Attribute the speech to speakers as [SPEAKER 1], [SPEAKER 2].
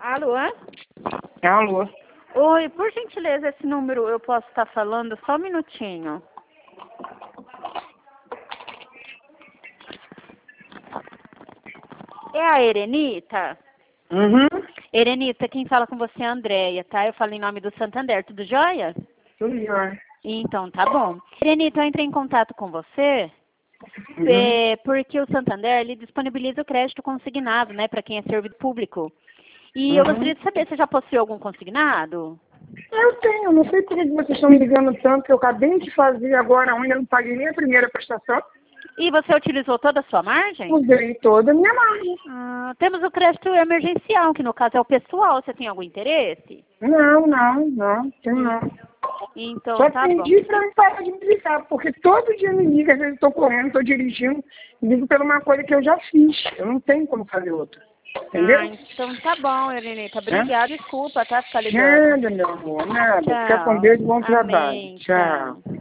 [SPEAKER 1] Alô?
[SPEAKER 2] Alô?
[SPEAKER 1] Oi, por gentileza, esse número eu posso estar falando? Só um minutinho. É a Erenita?
[SPEAKER 2] Uhum.
[SPEAKER 1] Erenita, quem fala com você é a Andréia, tá? Eu falo em nome do Santander, tudo jóia?
[SPEAKER 2] Tudo jóia.
[SPEAKER 1] Então, tá bom. Erenita, eu entrei em contato com você porque o Santander, ele disponibiliza o crédito consignado, né, para quem é servidor público. E eu gostaria de saber, você já possui algum consignado?
[SPEAKER 2] Eu tenho, não sei por que vocês estão me ligando tanto, que eu acabei de fazer agora, ainda não paguei nem a primeira prestação.
[SPEAKER 1] E você utilizou toda a sua margem?
[SPEAKER 2] Usei toda a minha margem.
[SPEAKER 1] Temos o crédito emergencial, que no caso é o pessoal. Você tem algum interesse?
[SPEAKER 2] Não, tenho não.
[SPEAKER 1] Então,
[SPEAKER 2] Só
[SPEAKER 1] tá bom.
[SPEAKER 2] pedi pra me parar de me ligar, porque todo dia me liga, às vezes eu tô correndo, tô dirigindo, ligo por uma coisa que eu já fiz. Eu não tenho como fazer outra. Entendeu?
[SPEAKER 1] Então tá bom, Erenita.
[SPEAKER 2] Né?
[SPEAKER 1] Obrigada, desculpa, tá? Ficar ligando.
[SPEAKER 2] Nada, meu amor, nada. Fica com
[SPEAKER 1] Tchau.
[SPEAKER 2] Deus e bom trabalho.
[SPEAKER 1] Amém.
[SPEAKER 2] Tchau.
[SPEAKER 1] Tchau.